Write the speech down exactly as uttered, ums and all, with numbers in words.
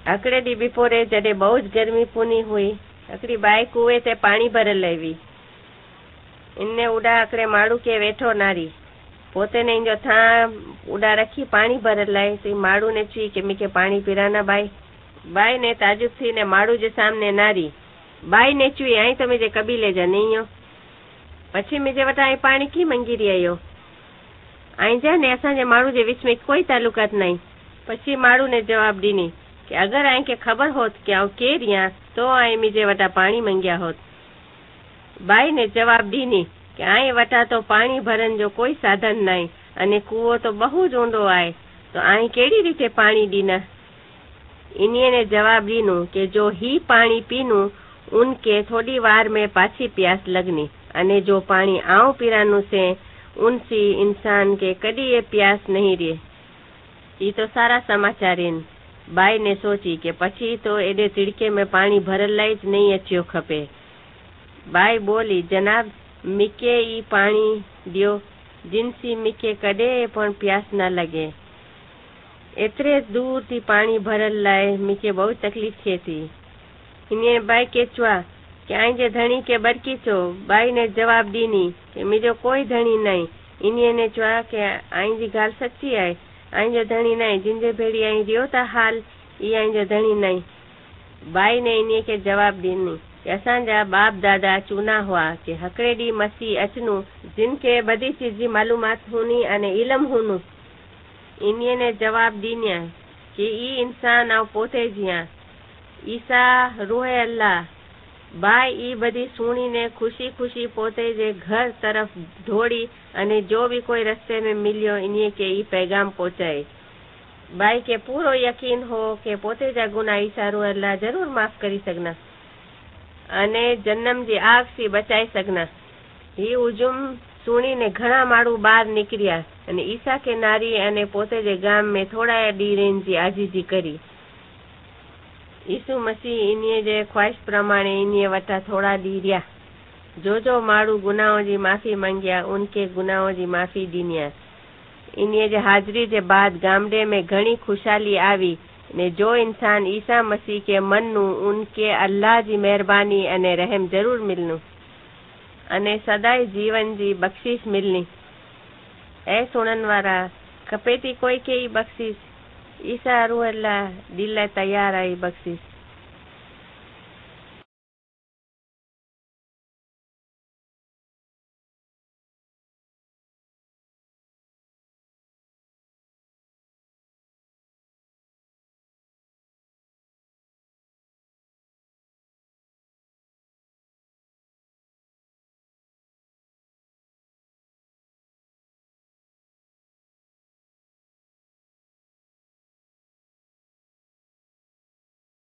हिकिड़े ॾींहुं बपोरे जॾहिं बहु ज गर्मी पूनी हुई, हिकिड़ी बाई कुएं ते पाणी भरल हुई। इन उॾा हिकिड़े माण्हू खे वेठो नारी पोते ने जो था उॾा रखी पाणी भरल लाए ती माण्हू ने चई कि मूंखे पाणी पिराना बाई। बाई ने ताजुब थी ने माण्हू जे सामने नारी बाई ने चई आई तो मुझे कबीले जा नहीं हो, पछी मुझे वटा आई पाणी की मंगी रही आयो आई जा ने असांजे माण्हू जे विच में कोई ताल्लुकात नहीं। पछी माण्हू ने जवाब ॾिनी कि अगर आई के खबर होत कि आऊं केर या तो आई मुझे वटा पाणी मंगिया होत। बाई ने जवाब ॾिनी कि आई वटा तो पाणी भरन जो कोई साधन नहीं अने कुओ तो बहु ज ऊंडो आए तो आई केड़ी रीते पाणी ॾीना। इन्हीअ ने जवाब ॾिनो कि जो ही पाणी पीनू उनके थोड़ी वार में पाछी प्यास लगनी अने जो पाणी आऊं पीरानू से उनसी इंसान के कदी ये प्यास नहीं रहे। ये तो सारा समाचार इन। बाई ने सोची कि पछी तो एडे तिड़के में पाणी भरल लाई ज नहीं अचियो खपे। बाई बोली जनाब मिके ई पाणी दियो जिनसी मिके कदे पण प्यास न लगे। एतरे दूर थी पाणी भरल लाए मिके बहुत तकलीफ थे थी। इन्हें बाई के चुआ कि आई जे धणी के बरकी चो। बाई ने जवाब दीनी कि मुझो कोई धणी नहीं। इन्हें ने चुआ कि आई जी गाल सच्ची है, आई जो धणी नहीं जिनजे भेड़ी आई रियो ता हाल ई आई जो धणी नहीं। बाई ने इन्हें के जवाब दीनी कि असांजा बाप दादा चूना हुआ कि हकड़े डी मसीह अचनू जिनके बदी चीज जी मालूमात हुनी अने इलम हुनु। इन्हें ने जवाब दीनिया कि ई इंसान आ पोते जिया ईसा रूह अल्लाह। बाई ई बदी सुनी ने खुशी खुशी पोते जे घर तरफ दौड़ी अने जो भी कोई रस्ते में मिलियो इन्हें के ई पैगाम पहुंचाए। बाई के पूरो यकीन हो कि पोते जा गुनाह ईसा रूह अल्लाह जरूर माफ करी सकना अने जन्म जी आग से बचाई सकना। ही उजुम सुनी ने घणा माण्हू बाहर निकरिया अने ईसा के नारी अने पोते जे गाम में थोड़ा डी रेन जी आजीजी करी। यीशु मसीह इन्हीअ जे ख्वाहिश प्रमाणे इन्हीअ वटा थोड़ा डी रिया। जो जो माण्हू गुनाहों जी माफ़ी मंगिया उनके गुनाहों जी माफ़ी ॾिनिया। इन्हीअ जे हाज़री जे बाद गामडे में घणी खुशहाली आवी ने जो इंसान ईसा मसीह के मन्नू उनके अल्लाह जी मेहरबानी अने रहम जरूर मिलनू अने सदाई जीवन जी बख्शिश मिलनी। ए सुनन वारा खपे थी कोई के ई बख्शिश ईसा रूह अल्लाह दिल तैयार आई बख्शिश।